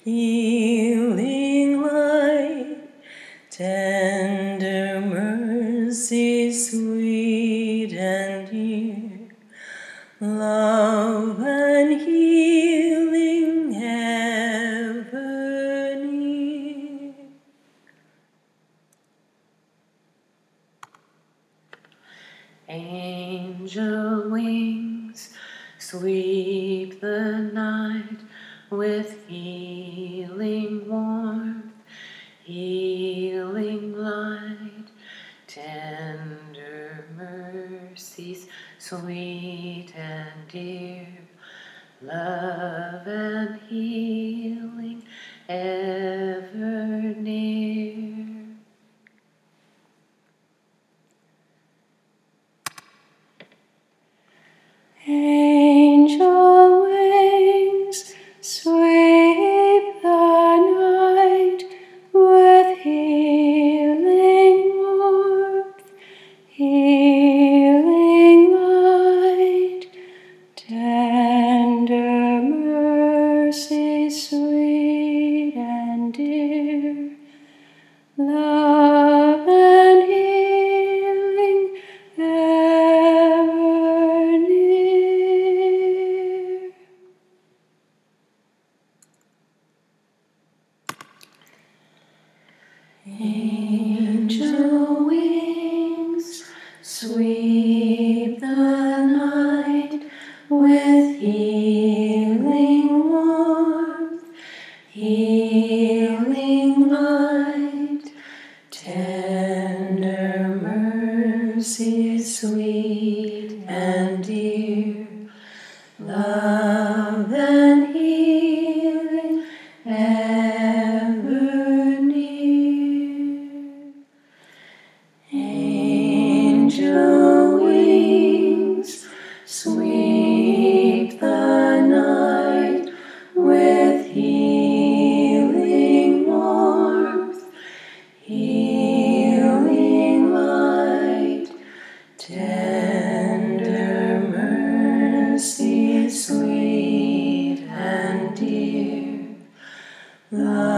healing light, tender mercy, sweet and dear, love and healing ever near. Angel wings sweep the night with healing warmth, healing light, tender mercies, sweet and dear, love and healing ever near. Angel wings sweep the night with healing warmth, healing light, tender mercy, sweet and dear, love and healing ever near. Angel wings sweep the night with healing warmth, healing light, tender mercy, sweet and dear, love and healing ever near. Angel wings sweep the night with healing warmth, healing light, tender mercy, sweet and dear, love